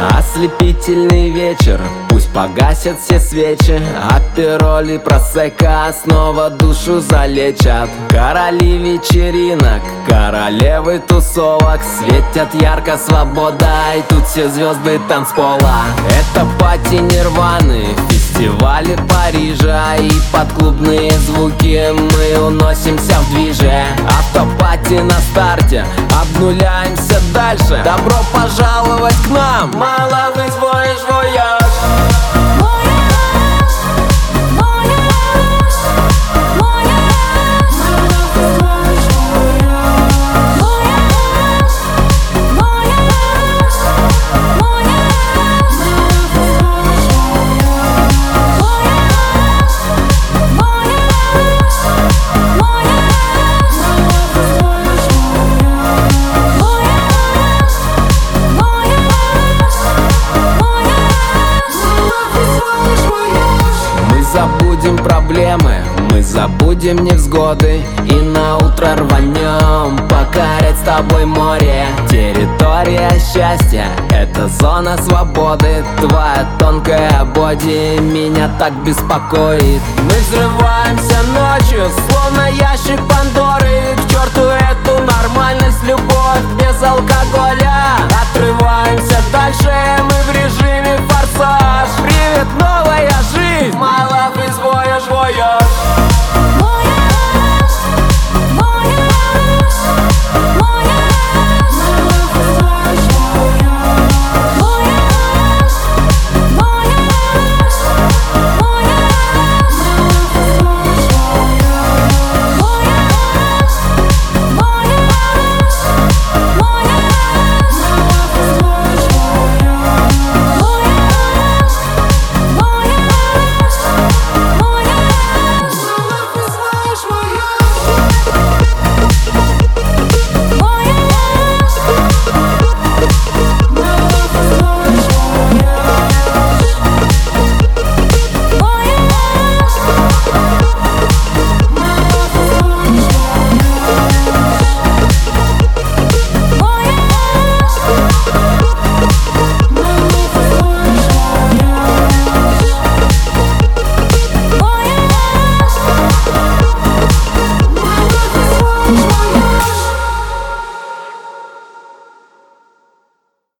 Ослепительный вечер, пусть погасят все свечи. Апероль и просекко снова душу залечат. Короли вечеринок, королевы тусовок, светят ярко свобода, и тут все звезды танцпола. Это пати Нирваны, фестивали Парижа, и под клубные звуки мы уносимся в движе. Автопати на старте, обнуляемся дальше. Добро пожаловать к нам, маловый voyage, voyage. Забудем проблемы, мы забудем невзгоды, и на утро рванем покорять с тобой море. Территория счастья, это зона свободы. Твоя тонкая боди меня так беспокоит. Мы взрываемся ночью, словно ящик Пандоры. К черту эту нормальность, любовь без алкоголя.